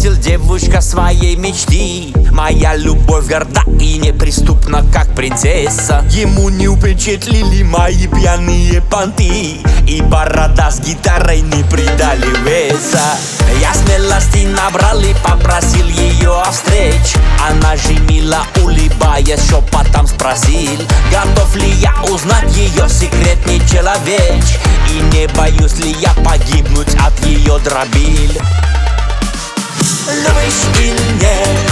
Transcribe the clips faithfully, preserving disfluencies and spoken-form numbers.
бросил девушка своей мечты. Моя любовь горда и неприступна, как принцесса. Ему не впечатлили мои пьяные понты, и борода с гитарой не придали веса. Я смелости набрал и попросил ее о встрече. Она же мило улыбаясь шепотом спросил, готов ли я узнать ее секретный человек, и не боюсь ли я погибнуть от ее дробиль. Любишь или нет?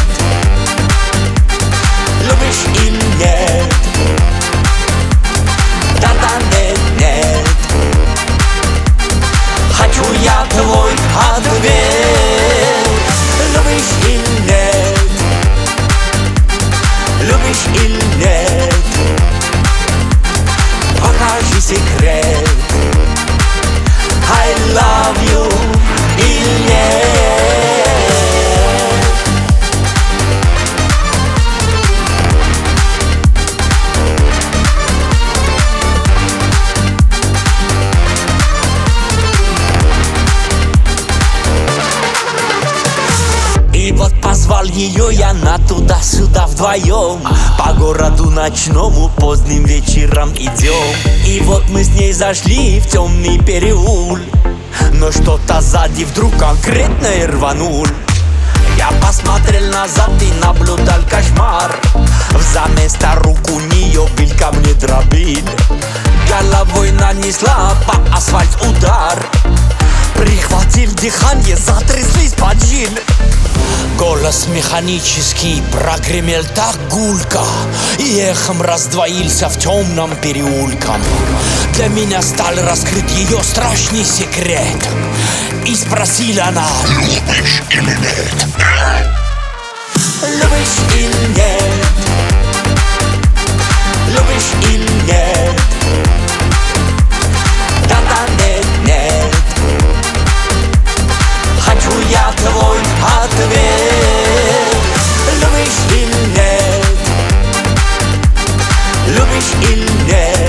Любишь или нет? Да-да, нет, нет. Хочу я твой ответ. Любишь или нет? Любишь или нет? Покажи секрет. I love you или нет? И вот позвал ее я на туда-сюда вдвоем. По городу ночному поздним вечером идем. И вот мы с ней зашли в темный переулок, но что-то сзади вдруг конкретно рванул. Я посмотрел назад и наблюдал кошмар. Взаместо рук у нее был ко мне дробиль. Головой нанесла по асфальт удар. Прихватил дыхание, затряслись поджин. Голос механический прогремел так гулко, и эхом раздвоился в темном переулке. Для меня стал раскрыт ее страшный секрет. И спросила она: любишь или нет? Любишь или нет? Любишь или нет? Да-да, нет, нет. Хочу я твой ответ. Любишь или нет? Любишь или нет?